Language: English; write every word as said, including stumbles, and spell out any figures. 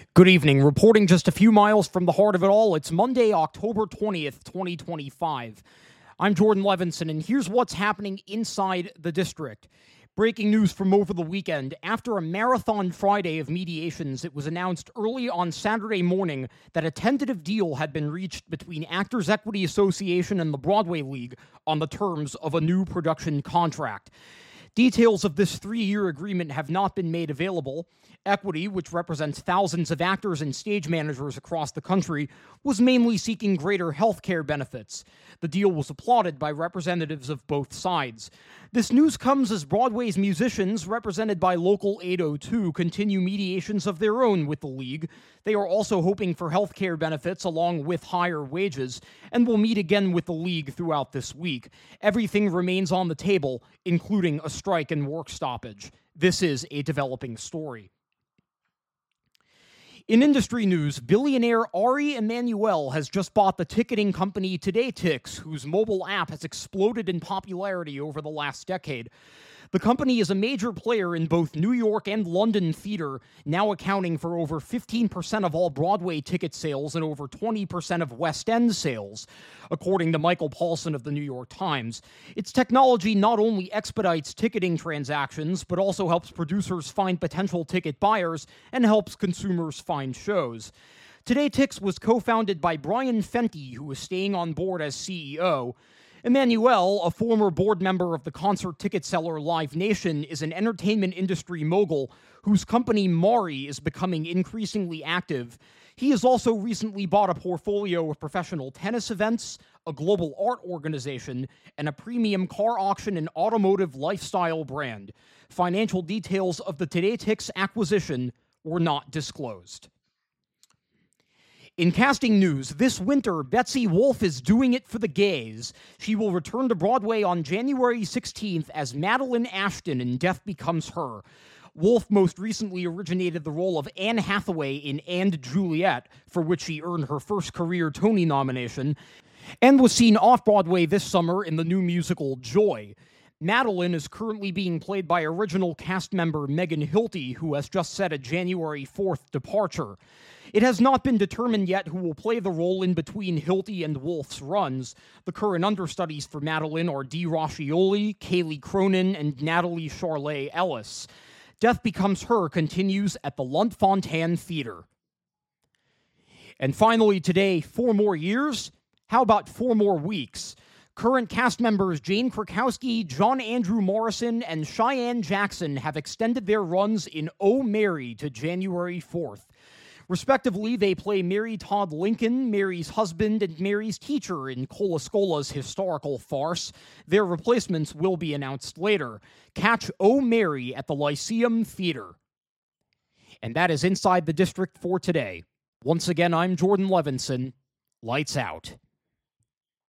Good evening. Reporting just a few miles from the heart of it all, it's Monday, October twentieth, twenty twenty-five. I'm Jordan Levinson, and here's what's happening inside the district. Breaking news from over the weekend. After a marathon Friday of mediations, it was announced early on Saturday morning that a tentative deal had been reached between Actors Equity Association and the Broadway League on the terms of a new production contract. Details of this three-year agreement have not been made available. Equity, which represents thousands of actors and stage managers across the country, was mainly seeking greater health care benefits. The deal was applauded by representatives of both sides. This news comes as Broadway's musicians, represented by Local eight oh two, continue mediations of their own with the league. They are also hoping for health care benefits along with higher wages, and will meet again with the league throughout this week. Everything remains on the table, including a strike and work stoppage. This is a developing story. In industry news, billionaire Ari Emanuel has just bought the ticketing company TodayTix, whose mobile app has exploded in popularity over the last decade. The company is a major player in both New York and London theater, now accounting for over fifteen percent of all Broadway ticket sales and over twenty percent of West End sales, according to Michael Paulson of the New York Times. Its technology not only expedites ticketing transactions, but also helps producers find potential ticket buyers and helps consumers find shows. TodayTix was co-founded by Brian Fenty, who is staying on board as C E O. Emanuel, a former board member of the concert ticket seller Live Nation, is an entertainment industry mogul whose company Mari is becoming increasingly active. He has also recently bought a portfolio of professional tennis events, a global art organization, and a premium car auction and automotive lifestyle brand. Financial details of the TodayTix acquisition were not disclosed. In casting news, this winter, Betsy Wolfe is doing it for the gays. She will return to Broadway on January sixteenth as Madeline Ashton in Death Becomes Her. Wolfe most recently originated the role of Anne Hathaway in And Juliet, for which she earned her first career Tony nomination, and was seen off-Broadway this summer in the new musical Joy. Madeline is currently being played by original cast member Megan Hilty, who has just set a January fourth departure. It has not been determined yet who will play the role in between Hilty and Wolfe's runs. The current understudies for Madeline are Dee Roscioli, Kaylee Cronin, and Natalie Charlet Ellis. Death Becomes Her continues at the Lunt-Fontanne Theater. And finally today, four more years? How about four more weeks? Current cast members Jane Krakowski, John Andrew Morrison, and Cheyenne Jackson have extended their runs in Oh Mary to January fourth. Respectively, they play Mary Todd Lincoln, Mary's husband, and Mary's teacher in Cola Scola's historical farce. Their replacements will be announced later. Catch Oh Mary at the Lyceum Theater. And that is Inside the District for today. Once again, I'm Jordan Levinson. Lights out.